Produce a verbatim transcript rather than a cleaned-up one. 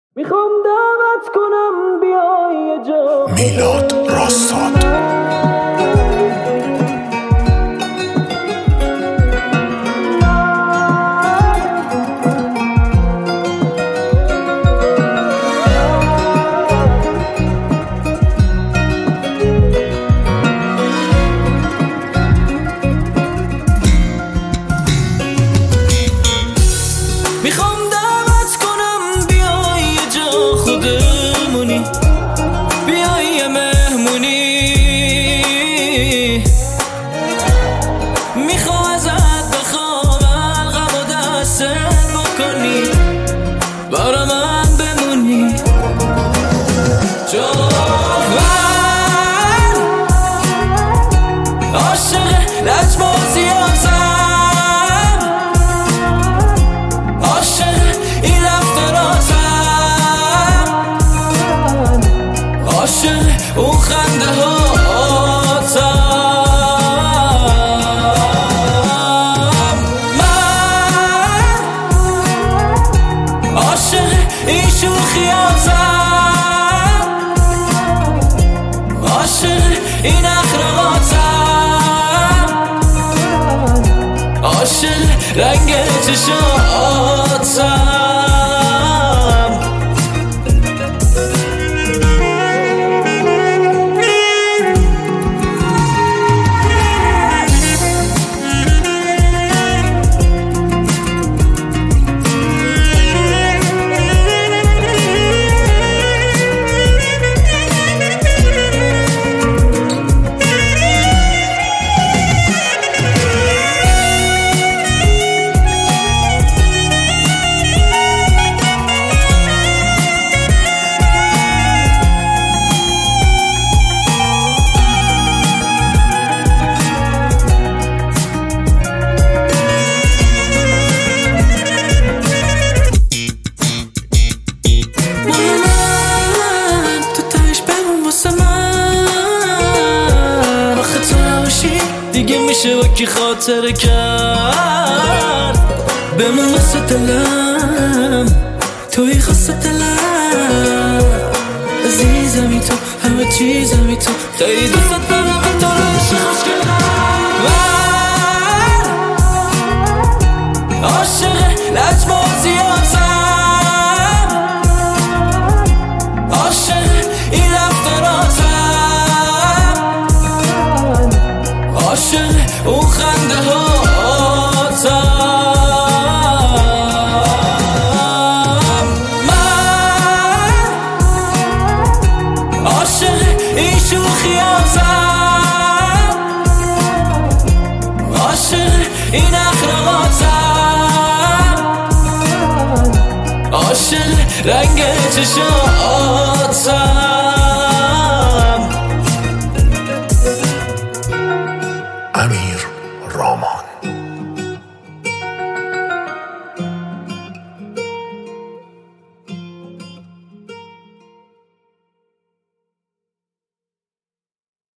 میخوام دعوت کنم بیای یه جا میلاد راستاد. میخوام دعوت کنم بیای یه جا خودمونی، بیای یه مهمونی. میخوام ازت بخوام القم و دستت بکنی، برا من بمونی. چون من عاشق لجبازی هستم، اون خنده هاتم. من عاشق این شوخیاتم، عاشق این اخلاقاتم، عاشق رنگ چشاتم. دیگه میشه با کی خاطر کرد، بمون واسه دلم، توی خاصه دلم، عزیزمی تو، همه چیزمی تو، خیلی دوست دارم تو رو عشق خوش کنم. من عاشق لجبازیاتم، عاشق این رفتاراتم، عاشق اون خنده هاتم. من عاشق این شوخیاتم، عاشق این اخلاقاتم، عاشق رنگ چشاتم.